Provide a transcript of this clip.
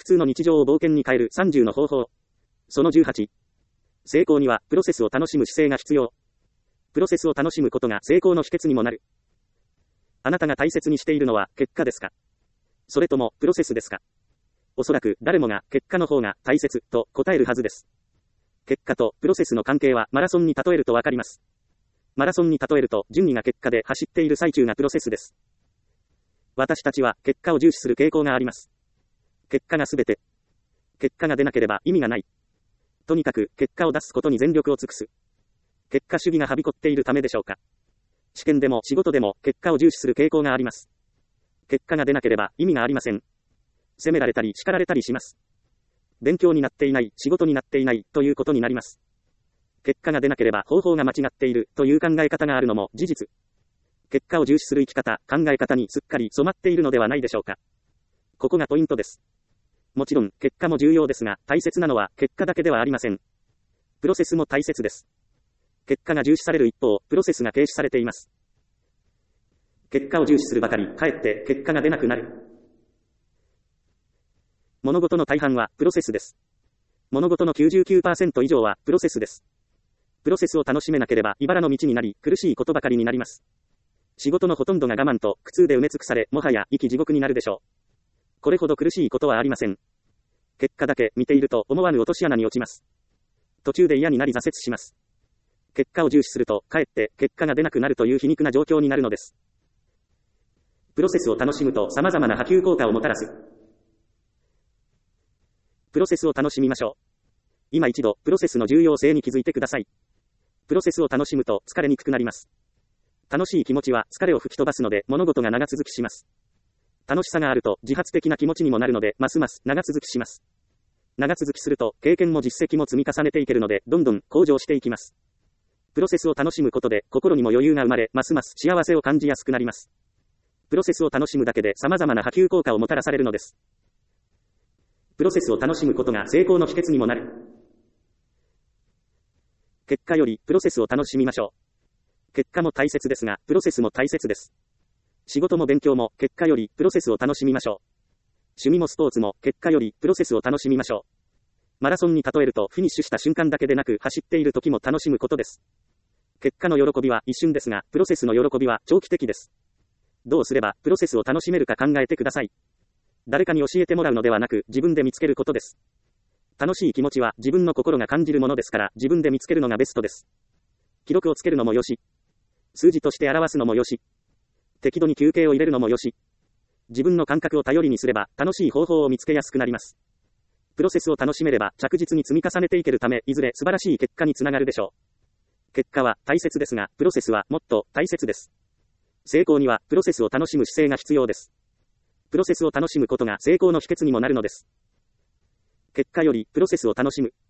通の日常を冒険に変える30の方法。その18。成功にはプロセスを楽しむ姿勢が必要。プロセスを楽しむことが成功の秘訣にもなる。あなたが大切にしているのは結果ですか？それともプロセスですか？おそらく誰もが結果の方が大切と答えるはずです。結果とプロセスの関係はマラソンに例えるとわかります。マラソンに例えると順位が結果で走っている最中がプロセスです。私たちは結果を重視する傾向があります。結果がすべて。結果が出なければ意味がない。とにかく結果を出すことに全力を尽くす。結果主義がはびこっているためでしょうか。試験でも仕事でも結果を重視する傾向があります。結果が出なければ意味がありません。責められたり叱られたりします。勉強になっていない、仕事になっていないということになります。結果が出なければ方法が間違っているという考え方があるのも事実。結果を重視する生き方、考え方にすっかり染まっているのではないでしょうか。ここがポイントです。もちろん結果も重要ですが、大切なのは結果だけではありません。プロセスも大切です。結果が重視される一方、プロセスが軽視されています。結果を重視するばかり、かえって結果が出なくなる。物事の大半はプロセスです。物事の 99% 以上はプロセスです。プロセスを楽しめなければ茨の道になり、苦しいことばかりになります。仕事のほとんどが我慢と苦痛で埋め尽くされ、もはや生き地獄になるでしょう。これほど苦しいことはありません。結果だけ見ていると思わぬ落とし穴に落ちます。途中で嫌になり挫折します。結果を重視すると、かえって結果が出なくなるという皮肉な状況になるのです。プロセスを楽しむと様々な波及効果をもたらす。プロセスを楽しみましょう。今一度、プロセスの重要性に気づいてください。プロセスを楽しむと疲れにくくなります。楽しい気持ちは疲れを吹き飛ばすので物事が長続きします。楽しさがあると自発的な気持ちにもなるので、ますます長続きします。長続きすると経験も実績も積み重ねていけるので、どんどん向上していきます。プロセスを楽しむことで心にも余裕が生まれ、ますます幸せを感じやすくなります。プロセスを楽しむだけで様々な波及効果をもたらされるのです。プロセスを楽しむことが成功の秘訣にもなる。結果よりプロセスを楽しみましょう。結果も大切ですが、プロセスも大切です。仕事も勉強も結果よりプロセスを楽しみましょう。趣味もスポーツも結果よりプロセスを楽しみましょう。マラソンに例えるとフィニッシュした瞬間だけでなく走っている時も楽しむことです。結果の喜びは一瞬ですが、プロセスの喜びは長期的です。どうすればプロセスを楽しめるか考えてください。誰かに教えてもらうのではなく自分で見つけることです。楽しい気持ちは自分の心が感じるものですから自分で見つけるのがベストです。記録をつけるのもよし、数字として表すのもよし、適度に休憩を入れるのもよし、自分の感覚を頼りにすれば楽しい方法を見つけやすくなります。プロセスを楽しめれば着実に積み重ねていけるため、いずれ素晴らしい結果につながるでしょう。結果は大切ですが、プロセスはもっと大切です。成功にはプロセスを楽しむ姿勢が必要です。プロセスを楽しむことが成功の秘訣にもなるのです。結果よりプロセスを楽しむ。